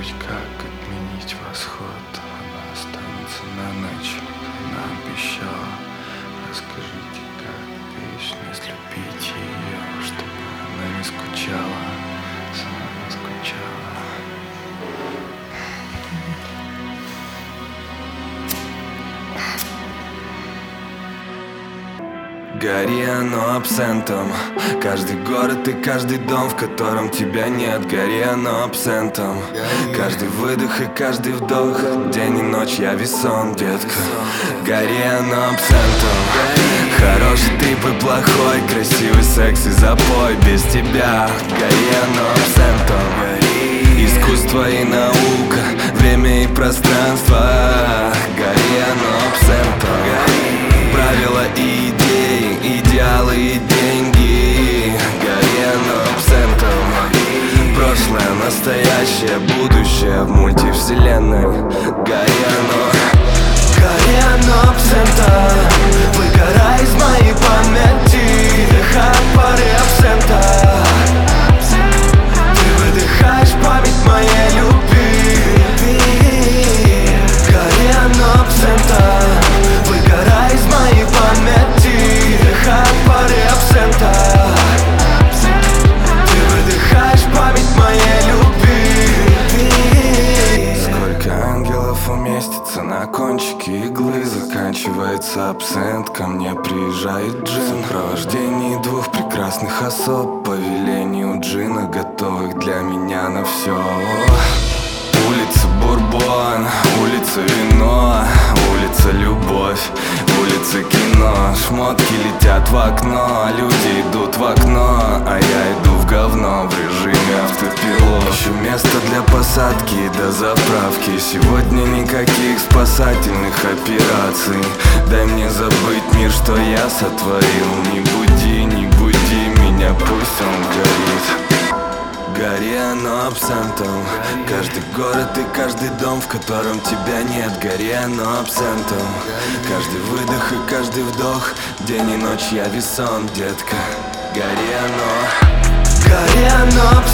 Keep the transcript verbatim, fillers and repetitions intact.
Путь, как отменить восход, она останется на ночь. Она обещала. Расскажите, как песню слепить ее, чтобы она не скучала, сама не скучала. Гори оно абсентом. Каждый город и каждый дом, в котором тебя нет. Гори оно абсентом. Каждый выдох и каждый вдох, день и ночь я весон, детка. Гори оно абсентом. Хороший трип и плохой, красивый секс и запой. Без тебя гори оно абсентом. Искусство и наука, время и пространство. Гори оно абсентом. Правила и идеи, идеалы и деньги. Гори оно абсентом. Прошлое, настоящее, будущее в мультивселенной. Гори оно. Гори оно абсентом. Выгорай из моей памяти, дыхай пары абсента. Ты выдыхаешь память моей любви. Гори оно абсентом. Выгорай из моей памяти, дыхай пары абсента. Ты выдыхаешь память моей любви. Сколько ангелов уместится на кончике иглы, заканчивается абсент. Ко мне приезжает джин в сопровождении двух прекрасных особ, по велению джина, готовых для меня на все. Улица Бурбон, улица вино, улица любовь, улица кино. Шмотки летят в окно, люди идут в окно, а я иду в говно в режиме автопилот. Ищу место для посадки до заправки. Сегодня никаких спасательных операций. Дай мне забыть мир, что я сотворил. Не буди, не буди меня, пусть он горит. Гори оно абсентом. Каждый город и каждый дом, в котором тебя нет. Гори оно абсентом. Каждый выдох и каждый вдох, день и ночь я весон, детка. Гори оно. Гори оно абсентом.